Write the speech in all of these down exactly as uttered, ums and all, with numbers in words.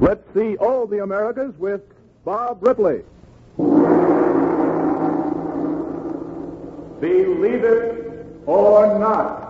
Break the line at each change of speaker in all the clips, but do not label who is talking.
Let's see all the Americas with Bob Ripley. Believe it or not.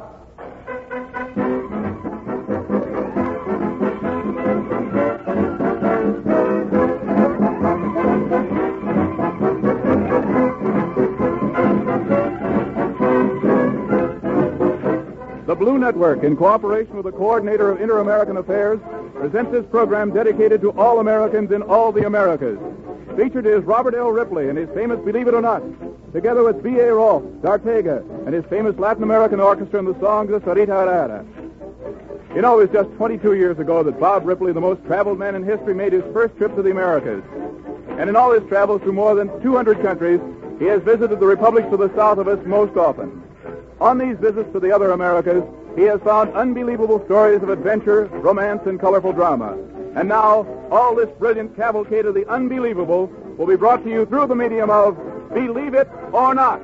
The Blue Network, in cooperation with the Coordinator of Inter-American Affairs, presents this program dedicated to all Americans in all the Americas. Featured is Robert L. Ripley and his famous Believe It or Not, together with B A. Rolfe, D'Artega, and his famous Latin American orchestra and the songs of Sarita Herrera. You know, it was just twenty-two years ago that Bob Ripley, the most traveled man in history, made his first trip to the Americas. And in all his travels through more than two hundred countries, he has visited the republics to the south of us most often. On these visits to the other Americas, he has found unbelievable stories of adventure, romance, and colorful drama. And now, all this brilliant cavalcade of the unbelievable will be brought to you through the medium of Believe It or Not.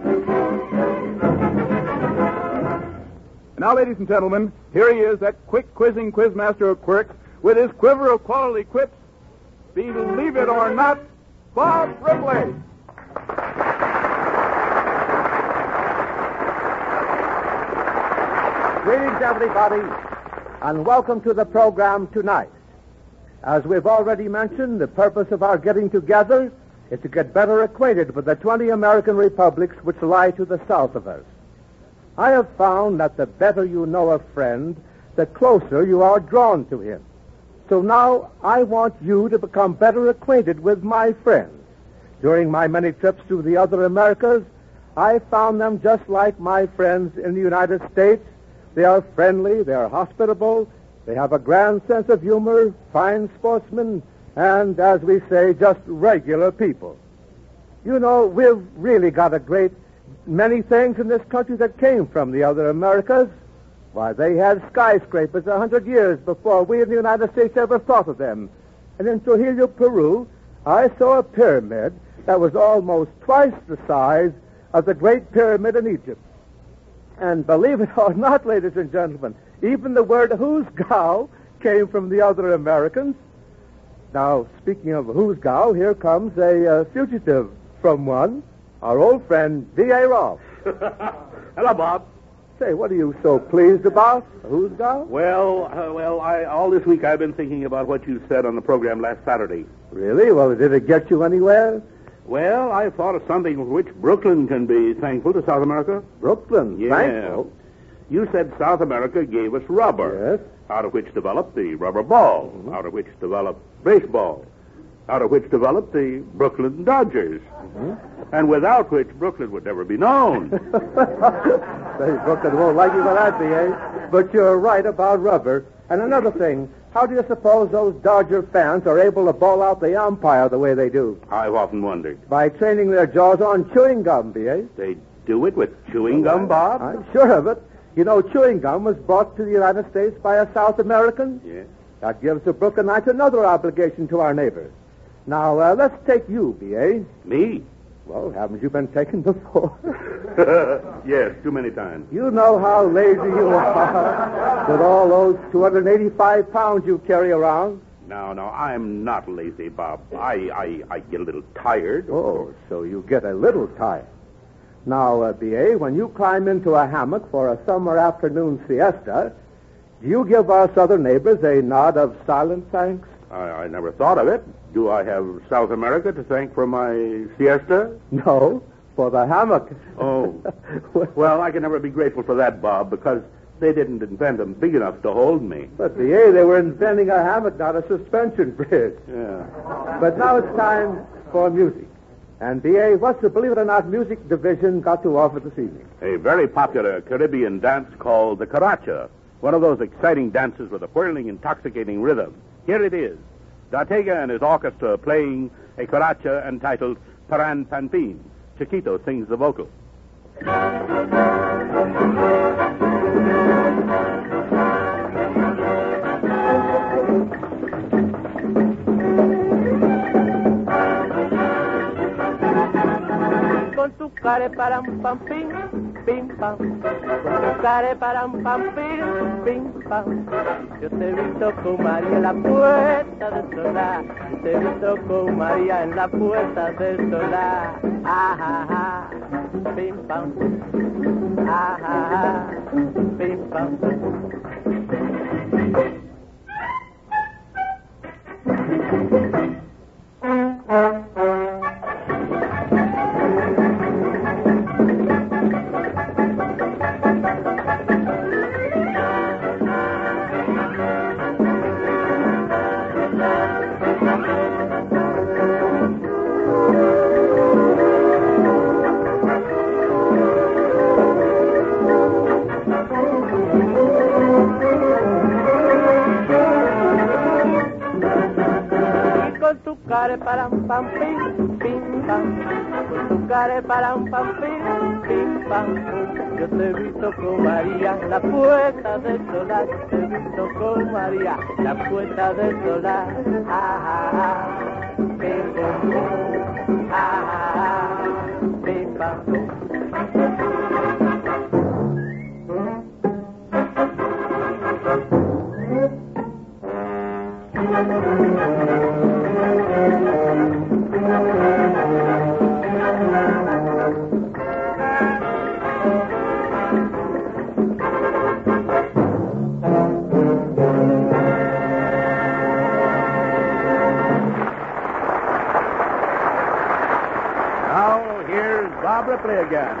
Now, ladies and gentlemen, here he is, that quick quizzing quizmaster of quirks, with his quiver of quality quips. Believe it or not, Bob Ripley.
Greetings, everybody, and welcome to the program tonight. As we've already mentioned, the purpose of our getting together is to get better acquainted with the twenty American republics which lie to the south of us. I have found that the better you know a friend, the closer you are drawn to him. So now I want you to become better acquainted with my friends. During my many trips to the other Americas, I found them just like my friends in the United States. They are friendly, they are hospitable, they have a grand sense of humor, fine sportsmen, and, as we say, just regular people. You know, we've really got a great many things in this country that came from the other Americas. Why, they had skyscrapers a hundred years before we in the United States ever thought of them. And in Trujillo, Peru, I saw a pyramid that was almost twice the size of the Great Pyramid in Egypt. And believe it or not, ladies and gentlemen, even the word hoosgow came from the other Americans. Now, speaking of hoosgow, here comes a uh, fugitive from one, our old friend, D A. Rolfe.
Hello, Bob.
Say, what are you so pleased about, hoosgow?
Well, uh, well, I, all this week I've been thinking about what you said on the program last Saturday.
Really? Well, did it get you anywhere?
Well, I thought of something for which Brooklyn can be thankful to South America.
Brooklyn?
Yeah.
Thankful?
You said South America gave us rubber.
Yes.
Out of which developed the rubber ball. Mm-hmm. Out of which developed baseball. Out of which developed the Brooklyn Dodgers. Mm-hmm. And without which Brooklyn would never be known.
Say, Brooklyn won't like you for that, B A. But you're right about rubber. And another thing, how do you suppose those Dodger fans are able to ball out the umpire the way they do?
I've often wondered.
By training their jaws on chewing gum, B A.
They do it with chewing gum, Bob?
I'm sure of it. You know, chewing gum was brought to the United States by a South American.
Yes.
That gives the Brooklynites another obligation to our neighbors. Now, uh, let's take you, B A.
Me?
Well, haven't you been taken before?
Yes, too many times.
You know how lazy you are with all those two hundred eighty-five pounds you carry around.
No, no, I'm not lazy, Bob. I, I, I get a little tired.
Oh, so you get a little tired. Now, uh, B A, when you climb into a hammock for a summer afternoon siesta, do you give our southern neighbors a nod of silent thanks?
I, I never thought of it. Do I have South America to thank for my siesta?
No, for the hammock.
Oh. Well, I can never be grateful for that, Bob, because they didn't invent them big enough to hold me.
But, B A, they were inventing a hammock, not a suspension bridge.
Yeah.
But now it's time for music. And, B A, what's the Believe It or Not music division got to offer this evening?
A very popular Caribbean dance called the caracha. One of those exciting dances with a whirling, intoxicating rhythm. Here it is. D'Artega and his orchestra playing a caracha entitled Paran Panpin. Chiquito sings the vocal.
Con tu care param pam pim, pim pam, con tu care param pam pim, pim pam. Yo te he visto con María en la puerta del solar, yo te he visto con María en la puerta del solar. Ah, ah, ah, pim pam, ah, ah, ah, pim pam. Care param pam pim pim pam, con tu care param pam pim pim pam. Yo te he visto con María en la puerta del solar, yo te he visto con María en la puerta del solar. Ah, ah, ah, pim pum pum, ah, ah, ah, pim pam pum.
Bob Ripley again.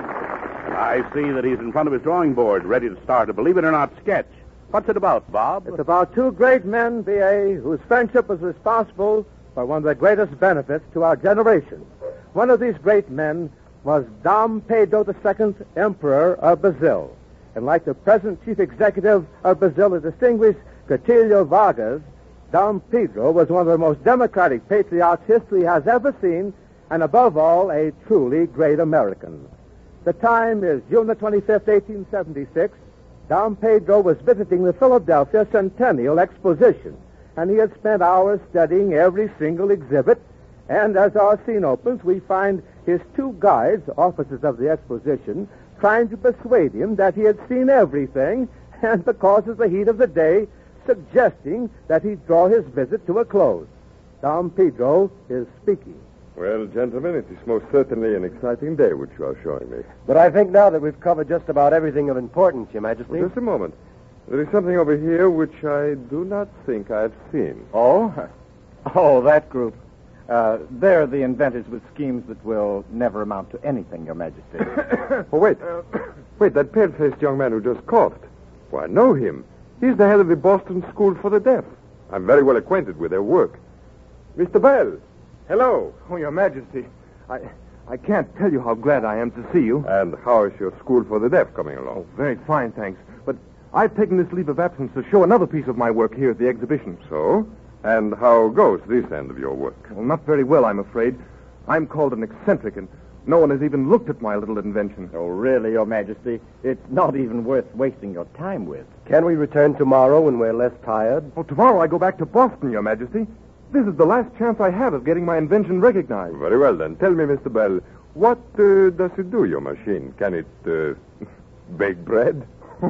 I see that he's in front of his drawing board, ready to start a Believe It or Not sketch. What's it about, Bob?
It's about two great men, B A, whose friendship was responsible for one of the greatest benefits to our generation. One of these great men was Dom Pedro the Second, Emperor of Brazil. And like the present chief executive of Brazil, the distinguished Getulio Vargas, Dom Pedro was one of the most democratic patriots history has ever seen, and above all, a truly great American. The time is June the twenty-fifth, eighteen seventy-six. Dom Pedro was visiting the Philadelphia Centennial Exposition, and he had spent hours studying every single exhibit. And as our scene opens, we find his two guides, officers of the exposition, trying to persuade him that he had seen everything, and because of the heat of the day, suggesting that he draw his visit to a close. Dom Pedro is speaking.
Well, gentlemen, it is most certainly an exciting day which you are showing me.
But I think now that we've covered just about everything of importance, Your Majesty.
Well, just a moment. There is something over here which I do not think I've seen.
Oh? Oh, that group. Uh, they're the inventors with schemes that will never amount to anything, Your Majesty.
Oh, wait. Wait, that pale-faced young man who just coughed. Well, I know him. He's the head of the Boston School for the Deaf. I'm very well acquainted with their work. Mister Bell. Hello.
Oh, Your Majesty, I I can't tell you how glad I am to see you.
And how is your school for the deaf coming along?
Oh, very fine, thanks. But I've taken this leave of absence to show another piece of my work here at the exhibition.
So? And how goes this end of your work?
Well, not very well, I'm afraid. I'm called an eccentric, and no one has even looked at my little invention.
Oh, really, Your Majesty? It's not even worth wasting your time with.
Can we return tomorrow when we're less tired?
Oh, tomorrow I go back to Boston, Your Majesty. This is the last chance I have of getting my invention recognized.
Very well, then. Tell me, Mister Bell, what uh, does it do, your machine? Can it uh, bake bread?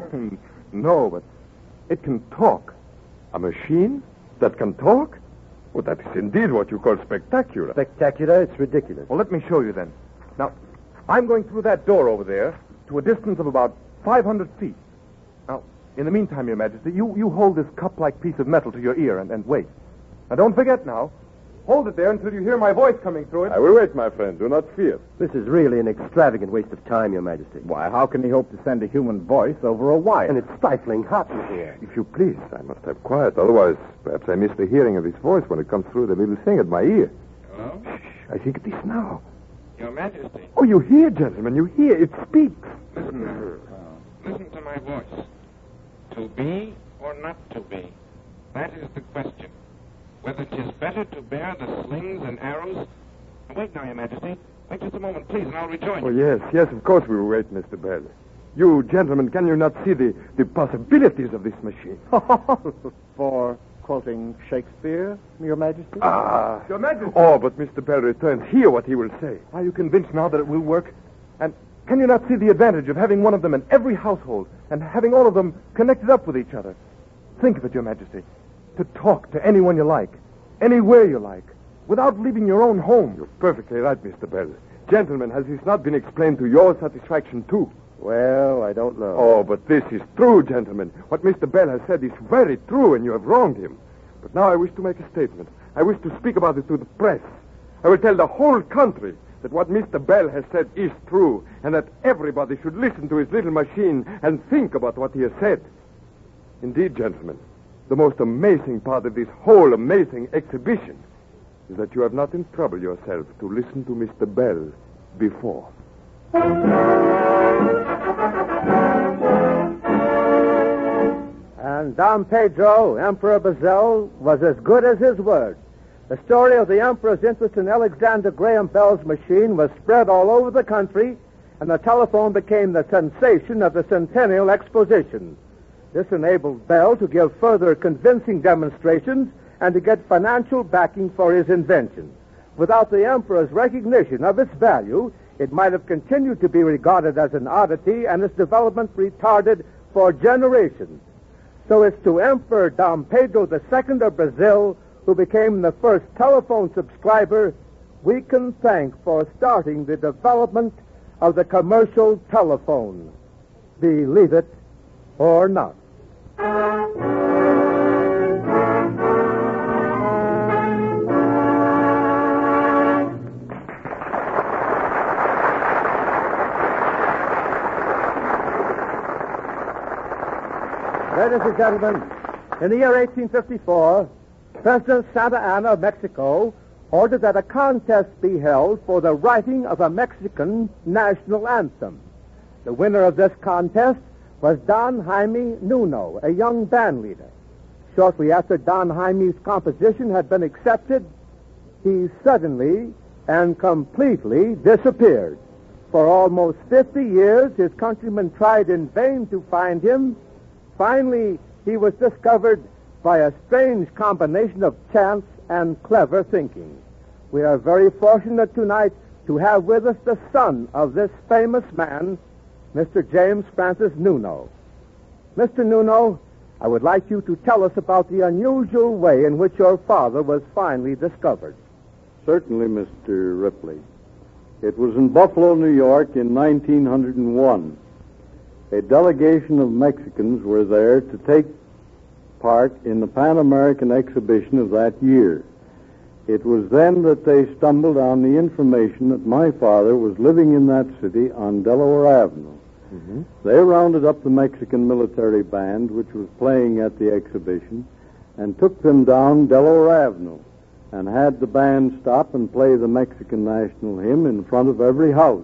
No, but it can talk.
A machine that can talk? Well, that is indeed what you call spectacular.
Spectacular? It's ridiculous.
Well, let me show you then. Now, I'm going through that door over there to a distance of about five hundred feet. Now, in the meantime, Your Majesty, you, you hold this cup-like piece of metal to your ear and, and wait. Now, don't forget now. Hold it there until you hear my voice coming through it.
I will wait, my friend. Do not fear.
This is really an extravagant waste of time, Your Majesty.
Why, how can he hope to send a human voice over a wire?
And it's stifling hot in here.
If you please, I must have quiet. Otherwise, perhaps I miss the hearing of his voice when it comes through the little thing at my ear.
Hello?
Shh, I think it is now.
Your Majesty.
Oh, you hear, gentlemen. You hear. It speaks.
Listen now. Listen to my voice. To be or not to be? That is the question. Whether 'tis better to bear the slings and arrows... Wait now, Your Majesty. Wait just a moment, please, and I'll rejoin
Oh,
you.
yes, yes, of course we will wait, Mister Bell. You gentlemen, can you not see the, the possibilities of this machine?
For quoting Shakespeare, Your Majesty?
Ah.
Your Majesty.
Oh, but Mister Bell returns. Hear what he will say.
Are you convinced now that it will work? And Can you not see the advantage of having one of them in every household and having all of them connected up with each other? Think of it, Your Majesty. To talk to anyone you like, anywhere you like, without leaving your own home.
You're perfectly right, Mister Bell. Gentlemen, has this not been explained to your satisfaction, too?
Well, I don't know.
Oh, but this is true, gentlemen. What Mister Bell has said is very true, and you have wronged him. But now I wish to make a statement. I wish to speak about it to the press. I will tell the whole country that what Mister Bell has said is true, and that everybody should listen to his little machine and think about what he has said. Indeed, gentlemen, the most amazing part of this whole amazing exhibition is that you have not troubled yourself to listen to Mister Bell before.
And Dom Pedro, Emperor Bazel, was as good as his word. The story of the Emperor's interest in Alexander Graham Bell's machine was spread all over the country, and the telephone became the sensation of the Centennial Exposition. This enabled Bell to give further convincing demonstrations and to get financial backing for his invention. Without the Emperor's recognition of its value, it might have continued to be regarded as an oddity and its development retarded for generations. So it's to Emperor Dom Pedro the Second of Brazil, who became the first telephone subscriber, we can thank for starting the development of the commercial telephone. Believe it or not. Ladies and gentlemen, in the year eighteen fifty-four, President Santa Anna of Mexico ordered that a contest be held for the writing of a Mexican national anthem. The winner of this contest was Don Jaime Nuno, a young band leader. Shortly after Don Jaime's composition had been accepted, he suddenly and completely disappeared. For almost fifty years, his countrymen tried in vain to find him. Finally, he was discovered by a strange combination of chance and clever thinking. We are very fortunate tonight to have with us the son of this famous man, Mister James Francis Nuno. Mister Nuno, I would like you to tell us about the unusual way in which your father was finally discovered.
Certainly, Mister Ripley. It was in Buffalo, New York in nineteen oh one. A delegation of Mexicans were there to take part in the Pan American exhibition of that year. It was then that they stumbled on the information that my father was living in that city on Delaware Avenue. Mm-hmm. They rounded up the Mexican military band, which was playing at the exhibition, and took them down Delaware Avenue and had the band stop and play the Mexican national hymn in front of every house.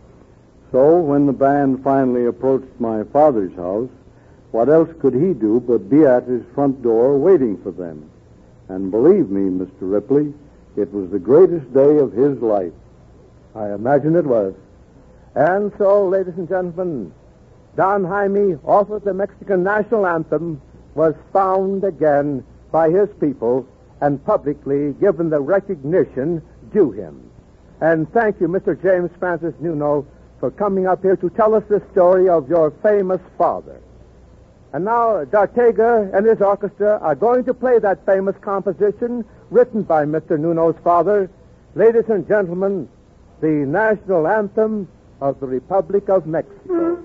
So when the band finally approached my father's house, what else could he do but be at his front door waiting for them? And believe me, Mister Ripley, it was the greatest day of his life.
I imagine it was. And so, ladies and gentlemen, Don Jaime, author of the Mexican national anthem, was found again by his people and publicly given the recognition due him. And thank you, Mister James Francis Nuno, for coming up here to tell us the story of your famous father. And now, D'Artega and his orchestra are going to play that famous composition written by Mister Nuno's father. Ladies and gentlemen, the national anthem of the Republic of Mexico.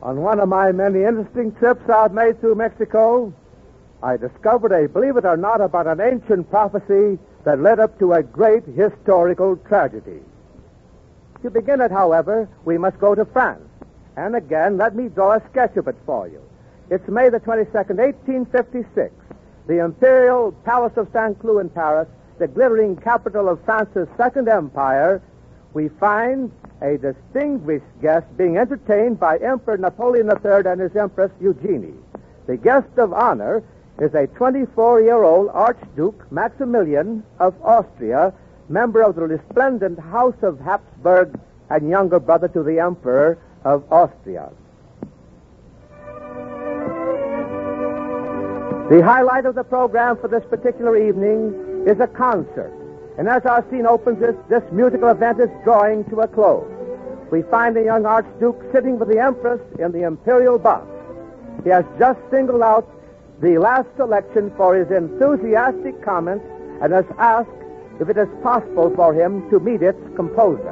On one of my many interesting trips I've made through Mexico, I discovered a, believe it or not, about an ancient prophecy that led up to a great historical tragedy. To begin it, however, we must go to France. And again, let me draw a sketch of it for you. It's May the twenty-second, eighteen fifty-six. The Imperial Palace of Saint Cloud in Paris, the glittering capital of France's Second Empire, we find a distinguished guest being entertained by Emperor Napoleon the Third and his Empress Eugenie. The guest of honor is a twenty-four-year-old Archduke Maximilian of Austria, member of the resplendent House of Habsburg and younger brother to the Emperor of Austria. The highlight of the program for this particular evening is a concert. And as our scene opens, this, this musical event is drawing to a close. We find the young Archduke sitting with the Empress in the Imperial box. He has just singled out the last selection for his enthusiastic comments and has asked if it is possible for him to meet its composer.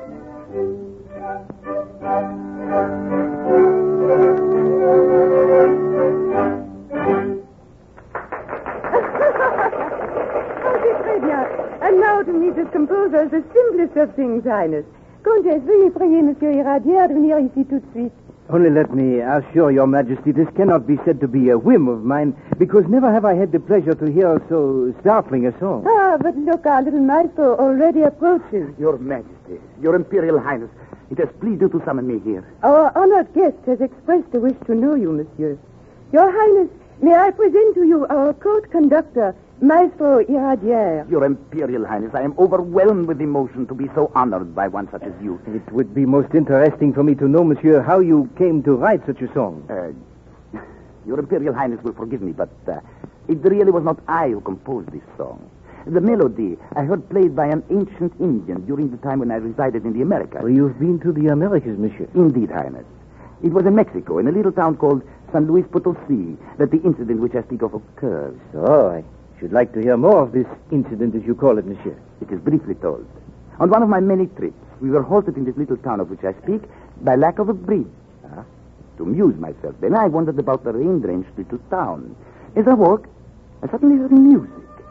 And now to meet this composer, the simplest of things, Highness. Comtesse, veuillez prier Monsieur Iradier de venir ici tout de suite.
Only let me assure your Majesty, this cannot be said to be a whim of mine, because never have I had the pleasure to hear so startling a song.
Ah, but look, our little maestro already approaches.
Your Majesty, Your Imperial Highness, it has pleased you to summon me here.
Our honored guest has expressed a wish to know you, Monsieur. Your Highness, may I present to you our court conductor, Maestro Iradier.
Your Imperial Highness, I am overwhelmed with emotion to be so honored by one such as you.
It would be most interesting for me to know, Monsieur, how you came to write such a song.
Uh, Your Imperial Highness will forgive me, but uh, it really was not I who composed this song. The melody I heard played by an ancient Indian during the time when I resided in the Americas.
Well, you've been to the Americas, Monsieur.
Indeed, Highness. It was in Mexico, in a little town called San Luis Potosi, that the incident which I speak of occurred.
So, I should like to hear more of this incident, as you call it, Monsieur.
It is briefly told. On one of my many trips, we were halted in this little town of which I speak by lack of a bridge. Uh, to amuse myself, then I wandered about the rain-drenched little town. As I walked, I suddenly heard music.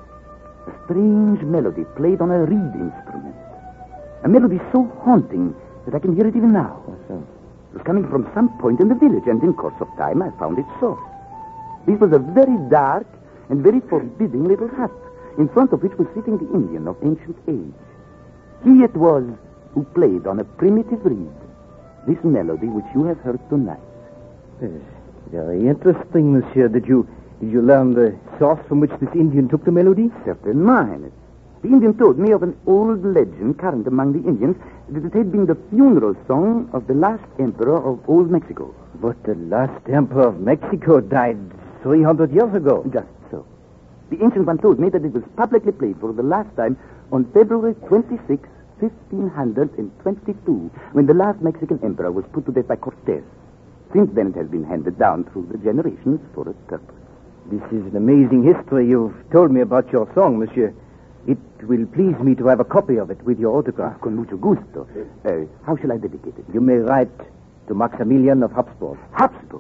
A strange melody played on a reed instrument. A melody so haunting that I can hear it even now.
So?
It was coming from some point in the village, and in course of time I found its source. This was a very dark and very forbidding little hut, in front of which was sitting the Indian of ancient age. He it was who played on a primitive reed this melody which you have heard tonight.
Yes, very interesting, Monsieur. Did you did you learn the source from which this Indian took the melody?
Certainly mine. The Indian told me of an old legend current among the Indians that it had been the funeral song of the last emperor of old Mexico.
But the last emperor of Mexico died three hundred years ago.
Just so. The ancient one told me that it was publicly played for the last time on February twenty-sixth, fifteen twenty-two, when the last Mexican emperor was put to death by Cortez. Since then it has been handed down through the generations for a purpose.
This is an amazing history you've told me about your song, Monsieur. It will please me to have a copy of it with your autograph.
Con mucho gusto. Uh, how shall I dedicate it?
You may write to Maximilian of Habsburg.
Habsburg?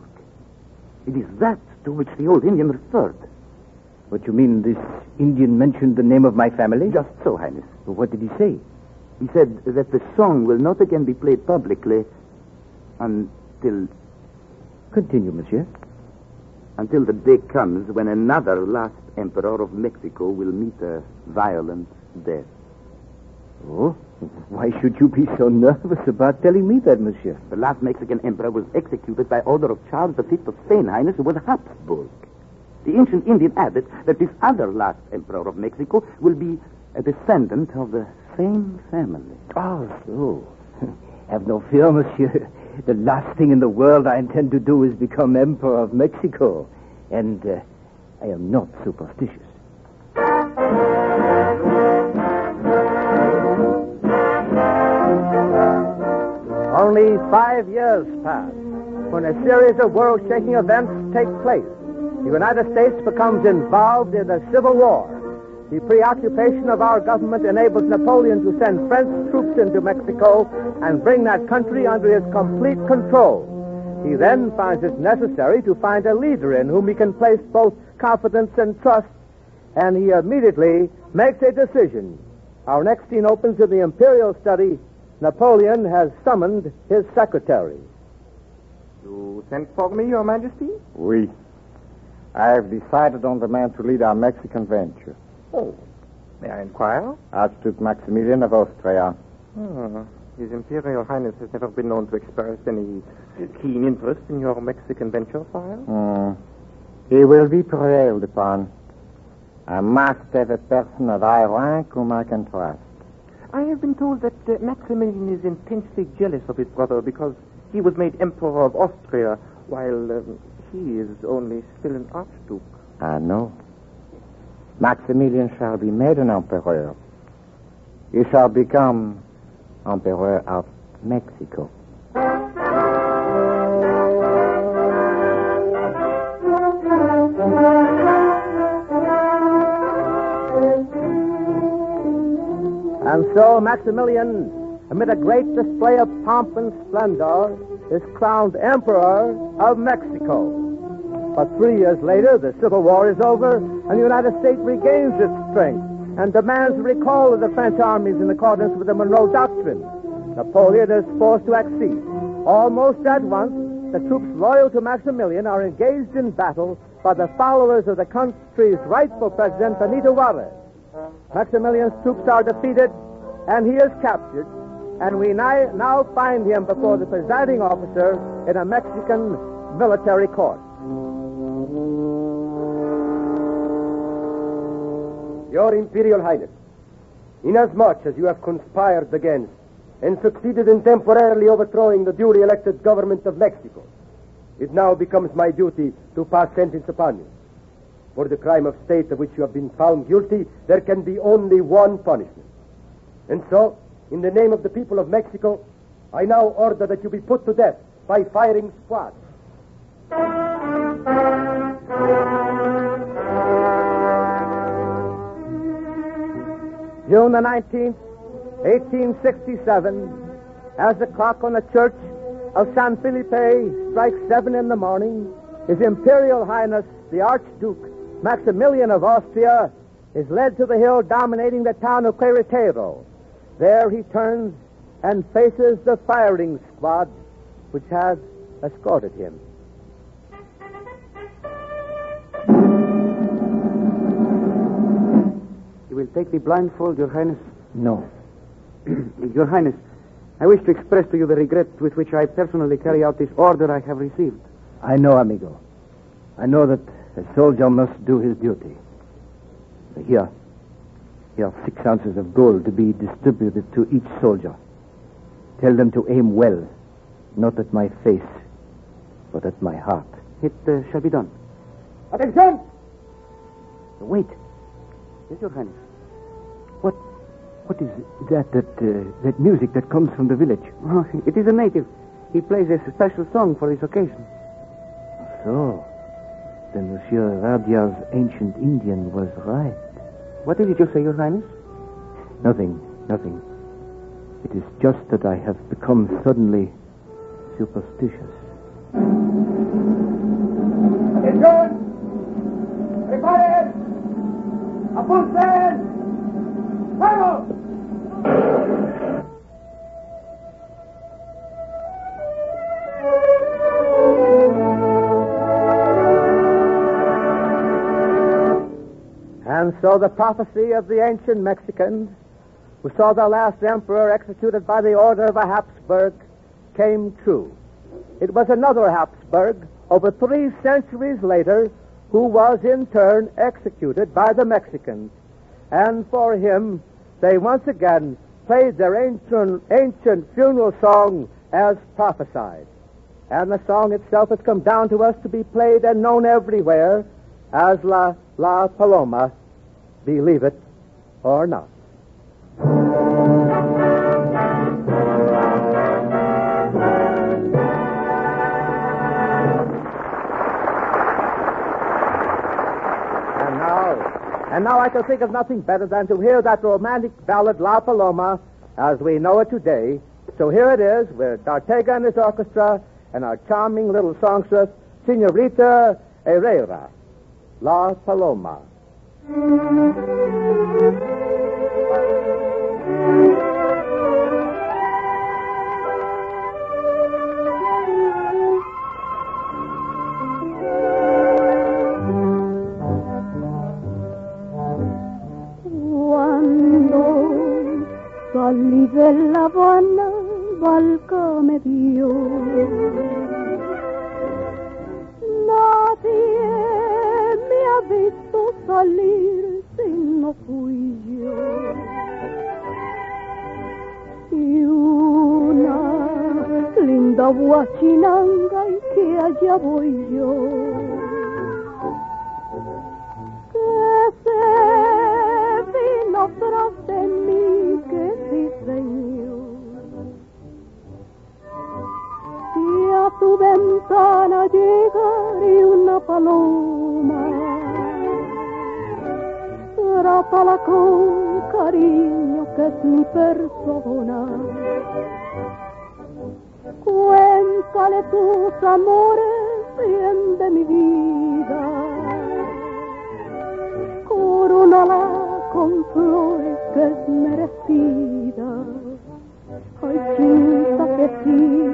It is that to which the old Indian referred.
What you mean, this Indian mentioned the name of my family?
Just so, Highness.
Well, what did he say?
He said that the song will not again be played publicly until...
Continue, Monsieur.
Until the day comes when another last emperor of Mexico will meet a violent death.
Oh? Why should you be so nervous about telling me that, Monsieur?
The last Mexican emperor was executed by order of Charles the Fifth of Spain, Highness, who was Habsburg. The ancient Indian added that this other last emperor of Mexico will be a descendant of the same family.
Oh, so. Have no fear, Monsieur. The last thing in the world I intend to do is become Emperor of Mexico. And uh, I am not superstitious.
Only five years pass when a series of world-shaking events take place. The United States becomes involved in a civil war. The preoccupation of our government enables Napoleon to send French troops into Mexico and bring that country under his complete control. He then finds it necessary to find a leader in whom he can place both confidence and trust, and he immediately makes a decision. Our next scene opens in the Imperial study. Napoleon has summoned his secretary.
You sent for me, Your Majesty?
Oui. I have decided on the man to lead our Mexican venture.
Oh. May I inquire?
Archduke Maximilian of Austria.
Oh. His Imperial Highness has never been known to express any keen interest in your Mexican venture, sire?
Mm. He will be prevailed upon. I must have a person of high rank whom I can trust.
I have been told that uh, Maximilian is intensely jealous of his brother because he was made Emperor of Austria while um, he is only still an Archduke.
I know. Maximilian shall be made an Emperor. He shall become Emperor of Mexico.
And so Maximilian, amid a great display of pomp and splendor, is crowned Emperor of Mexico. But three years later, the Civil War is over, and the United States regains its strength and demands the recall of the French armies in accordance with the Monroe Doctrine. Napoleon is forced to accede. Almost at once, the troops loyal to Maximilian are engaged in battle by the followers of the country's rightful president, Benito Juarez. Maximilian's troops are defeated, and he is captured, and we ni- now find him before the presiding officer in a Mexican military court.
Your Imperial Highness, inasmuch as you have conspired against and succeeded in temporarily overthrowing the duly elected government of Mexico, it now becomes my duty to pass sentence upon you. For the crime of state of which you have been found guilty, there can be only one punishment. And so, in the name of the people of Mexico, I now order that you be put to death by firing squads.
June the nineteenth, eighteen sixty-seven, as the clock on the church of San Felipe strikes seven in the morning, His Imperial Highness, the Archduke Maximilian of Austria, is led to the hill dominating the town of Queretaro. There he turns and faces the firing squad which has escorted him.
You will take the blindfold, Your Highness?
No.
Your Highness, I wish to express to you the regret with which I personally carry out this order I have received.
I know, amigo. I know that a soldier must do his duty. Here. Here are six ounces of gold to be distributed to each soldier. Tell them to aim well, not at my face, but at my heart.
It uh, shall be done.
Attention!
Wait. Yes, Your Highness.
What What is that, that, uh, that music that comes from the village?
Oh, it is a native. He plays a special song for this occasion.
So, then Monsieur Radia's ancient Indian was right.
What is it you say, Your Highness?
Nothing, nothing. It is just that I have become suddenly superstitious.
Attention! Prepare! Apunten! Fuego!
And so the prophecy of the ancient Mexicans, who saw their last emperor executed by the order of a Habsburg, came true. It was another Habsburg, over three centuries later, who was in turn executed by the Mexicans. And for him, they once again played their ancient, ancient funeral song as prophesied. And the song itself has come down to us to be played and known everywhere as La, La Paloma, believe it or not. And now, and now I can think of nothing better than to hear that romantic ballad La Paloma as we know it today. So here it is with D'Artega and his orchestra and our charming little songstress, Senorita Herrera, La Paloma.
Salí de La Habana, Valca me vio. Nadie me ha visto salir si no fui yo. Y una linda guachinanga y que allá voy yo. Que se vino tras de mí, que sí, señor. Y a tu ventana llegaré una paloma, trátala con cariño, que es mi persona. Cuéntale tus amores, bien de mi vida. Corónala con flores, que es merecida. Ay, chinita, que sí.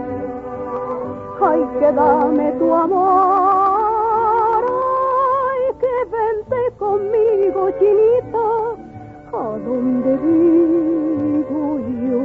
Ay, que dame tu amor. Ay, que vente conmigo, chinita, a donde vivo yo.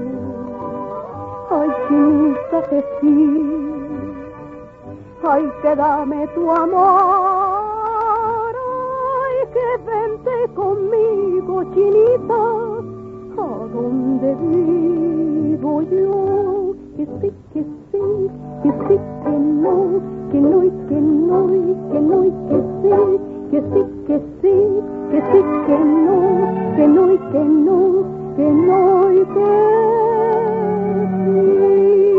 Ay, chinita, que sí. Ay, que dame tu amor. Ay, que vente conmigo, chinita, a donde vivo yo. Que sí, que sí, que sí, que no, que no y que no y que no y que sí, que sí, que sí, que sí, que no, que no y que no, que no y que sí.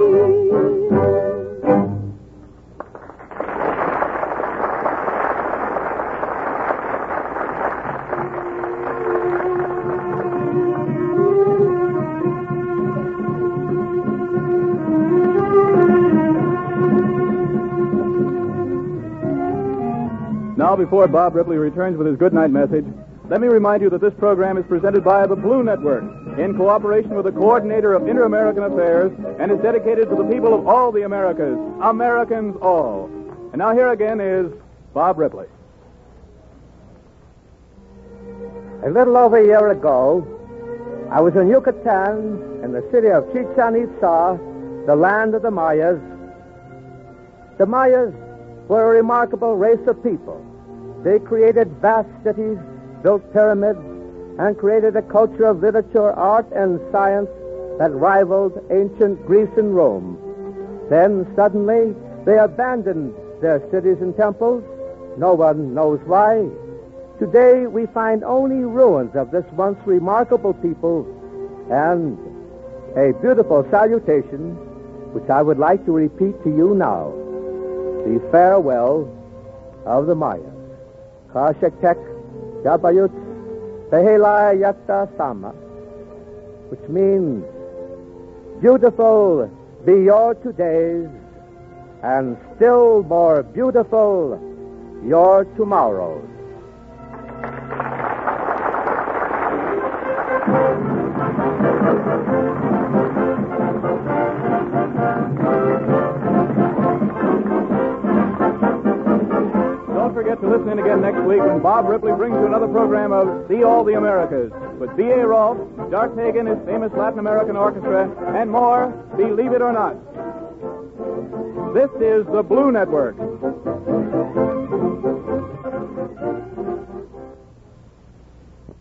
Now, before Bob Ripley returns with his goodnight message, let me remind you that this program is presented by the Blue Network in cooperation with the Coordinator of Inter-American Affairs and is dedicated to the people of all the Americas, Americans all. And now here again is Bob Ripley.
A little over a year ago, I was in Yucatan, in the city of Chichen Itza, the land of the Mayas. The Mayas were a remarkable race of people. They created vast cities, built pyramids, and created a culture of literature, art, and science that rivaled ancient Greece and Rome. Then, suddenly, they abandoned their cities and temples. No one knows why. Today, we find only ruins of this once remarkable people and a beautiful salutation, which I would like to repeat to you now. The farewell of the Mayas. Kashektek Yabayut Tehela Yakta Sama, which means beautiful be your todays and still more beautiful your tomorrows.
Don't forget to listen in again next week when Bob Ripley brings you another program of See All the Americas with B A. Rolfe, Dart Hagen, his famous Latin American orchestra, and more, believe it or not. This is the Blue Network.